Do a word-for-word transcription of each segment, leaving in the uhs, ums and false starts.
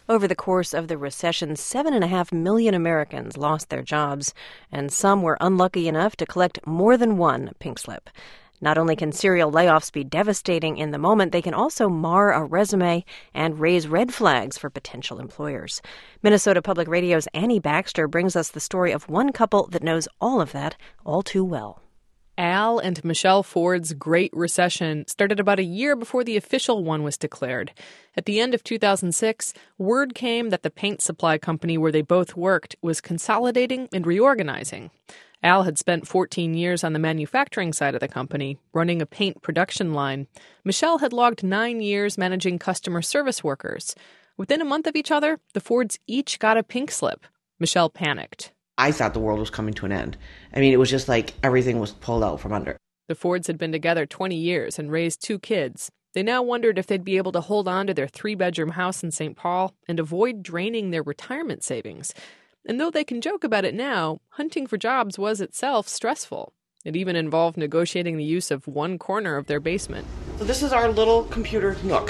Over the course of the recession, seven and a half million Americans lost their jobs, and some were unlucky enough to collect more than one pink slip. Not only can serial layoffs be devastating in the moment, they can also mar a resume and raise red flags for potential employers. Minnesota Public Radio's Annie Baxter brings us the story of one couple that knows all of that all too well. Al and Michelle Ford's Great Recession started about a year before the official one was declared. At the end of two thousand six, word came that the paint supply company where they both worked was consolidating and reorganizing. Al had spent fourteen years on the manufacturing side of the company, running a paint production line. Michelle had logged nine years managing customer service workers. Within a month of each other, the Fords each got a pink slip. Michelle panicked. I thought the world was coming to an end. I mean, it was just like everything was pulled out from under. The Fords had been together twenty years and raised two kids. They now wondered if they'd be able to hold on to their three-bedroom house in Saint Paul and avoid draining their retirement savings. And though they can joke about it now, hunting for jobs was itself stressful. It even involved negotiating the use of one corner of their basement. So this is our little computer nook.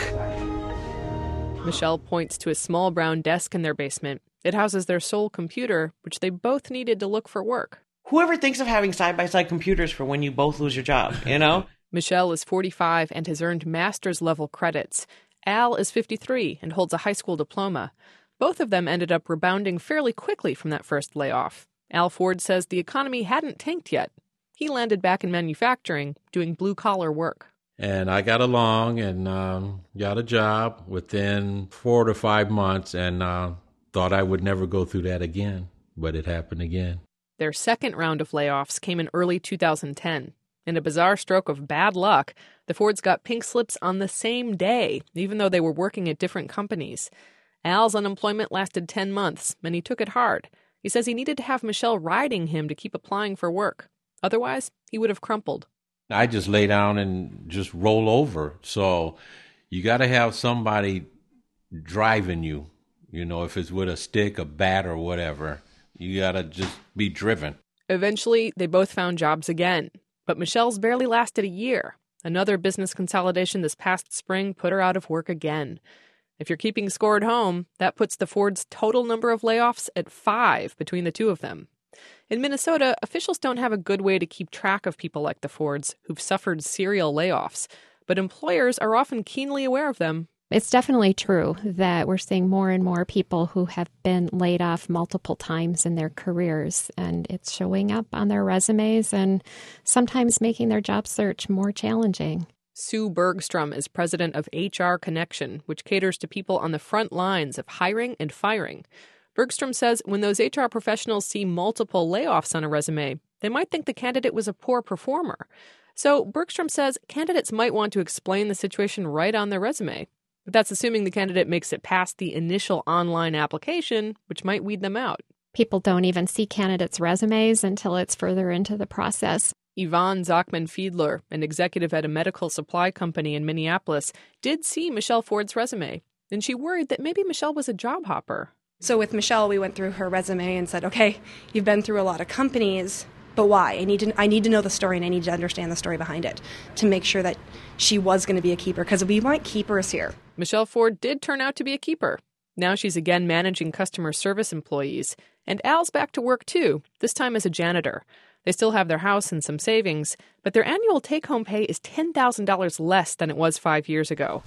Michelle points to a small brown desk in their basement. It houses their sole computer, which they both needed to look for work. Whoever thinks of having side-by-side computers for when you both lose your job, you know? Michelle is forty-five and has earned master's level credits. Al is fifty-three and holds a high school diploma. Both of them ended up rebounding fairly quickly from that first layoff. Al Ford says the economy hadn't tanked yet. He landed back in manufacturing, doing blue-collar work. And I got along and um, got a job within four to five months and uh, thought I would never go through that again, but it happened again. Their second round of layoffs came in early two thousand ten. In a bizarre stroke of bad luck, the Fords got pink slips on the same day, even though they were working at different companies. Al's unemployment lasted ten months, and he took it hard. He says he needed to have Michelle riding him to keep applying for work. Otherwise, he would have crumpled. I just lay down and just roll over. So you got to have somebody driving you, you know, if it's with a stick, a bat, or whatever. You got to just be driven. Eventually, they both found jobs again. But Michelle's barely lasted a year. Another business consolidation this past spring put her out of work again. If you're keeping score at home, that puts the Fords' total number of layoffs at five between the two of them. In Minnesota, officials don't have a good way to keep track of people like the Fords who've suffered serial layoffs, but employers are often keenly aware of them. It's definitely true that we're seeing more and more people who have been laid off multiple times in their careers, and it's showing up on their resumes and sometimes making their job search more challenging. Sue Bergstrom is president of H R Connection, which caters to people on the front lines of hiring and firing. Bergstrom says when those H R professionals see multiple layoffs on a resume, they might think the candidate was a poor performer. So Bergstrom says candidates might want to explain the situation right on their resume. But that's assuming the candidate makes it past the initial online application, which might weed them out. People don't even see candidates' resumes until it's further into the process. Yvonne Zachman-Fiedler, an executive at a medical supply company in Minneapolis, did see Michelle Ford's resume, and she worried that maybe Michelle was a job hopper. So with Michelle, we went through her resume and said, okay, you've been through a lot of companies, but why? I need to I need to know the story, and I need to understand the story behind it to make sure that she was going to be a keeper, because we want keepers here. Michelle Ford did turn out to be a keeper. Now she's again managing customer service employees, and Al's back to work too, this time as a janitor. They still have their house and some savings, but their annual take-home pay is ten thousand dollars less than it was five years ago.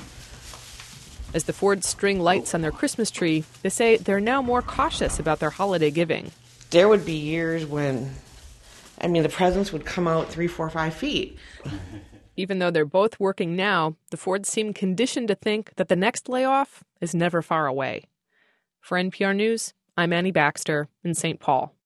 As the Fords string lights on their Christmas tree, they say they're now more cautious about their holiday giving. There would be years when, I mean, the presents would come out three, four, five feet. Even though they're both working now, the Fords seem conditioned to think that the next layoff is never far away. For N P R News, I'm Annie Baxter in Saint Paul.